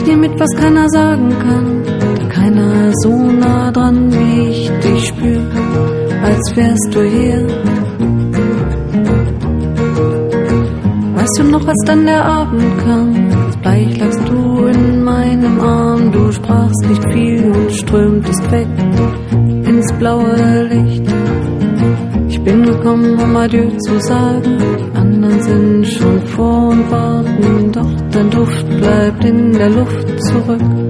dir mit, was keiner sagen kann. Da keiner so nah dran, wie ich dich spür, als wärst du hier. Weißt du noch, als dann der Abend kam? Bleich lagst du in meinem Arm. Du sprachst nicht viel und strömtest weg ins blaue Licht. Ich bin gekommen, um Adieu zu sagen. Die anderen sind schon vor und warten, doch dein Duft bleibt in der Luft zurück.